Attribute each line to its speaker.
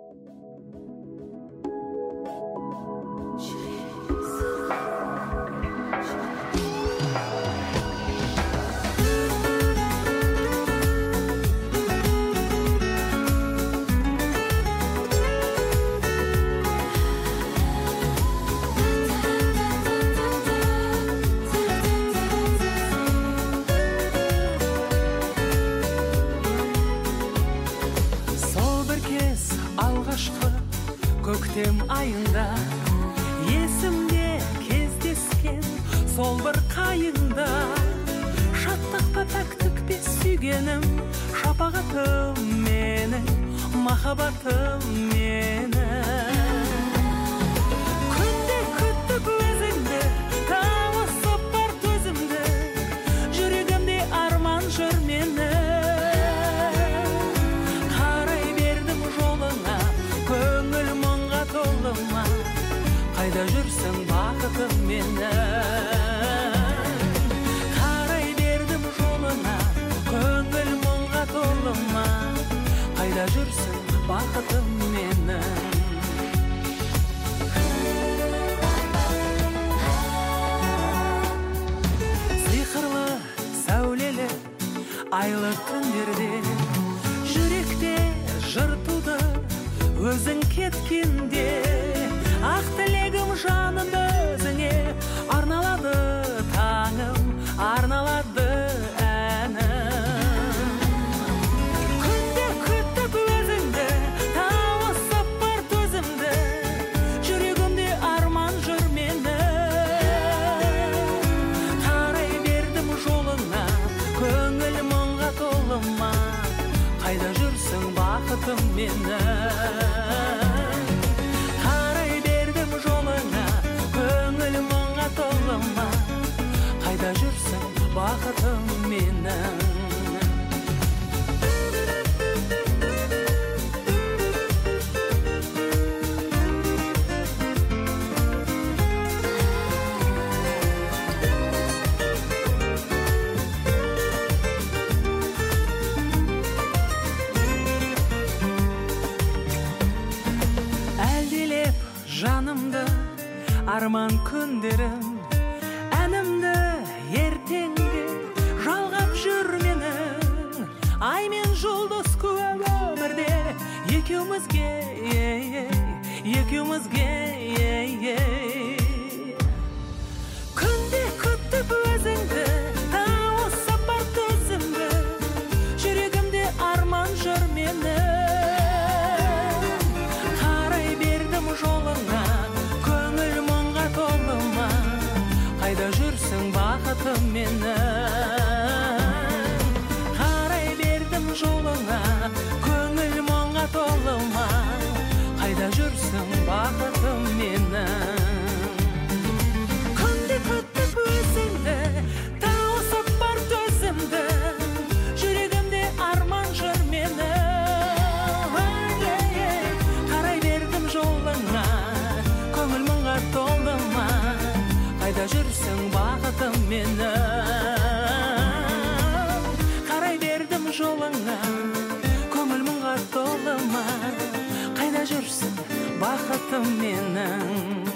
Speaker 1: Көктем айында есімде кездескен сол бір қайыңда шаттық па пәктік пе сүйгенім шапағатым менің махаббатым менің күнде күттік өзіңді тауысып бар төзімді жүрегімде арман жүр менің қайда жүрсің бақытым менің қарай бердім жолына көңіл мұңға толы ма қайда жүрсің бақытым менің сиқырлы сәулелі айлы түндерде жүректе жыр туды өзің кеткенде ақ тілегім жанымды өзіңе арналады таңым арналады әнім күнде күттік өзіңді тауысып бар төзімді жүрегімде арман жүр менің қарай бердім жолыңа көңіл мұңға толы ма қайда жүрсің бақытым менің қайда жүрсің бақытым менің әлдилеп жанымды арман күндерім әнімді ертеңге жалғап жүр менің ай мен жұлдыз куә өмірде екеумізге күнде күттік өзіңді тауысып бар төзімді жүрегімде арман жүр менің қарай бердім жолыңа көңіл мұңға толы ма қайда жүрсің бақытым менің қарай бердім жолыңа көңіл мұңға толы ма қайда жүрсің бақытым менің күнде күттік өзіңді тауысып бар төзімді жүрегімде арман жүр менің қарай бердім жолыңа көңіл мұңға толы ма қайда жүрсің бақытым менің қарай бердім жолыңа көңіл мұңға толы ма қайда жүрсің бақытым менің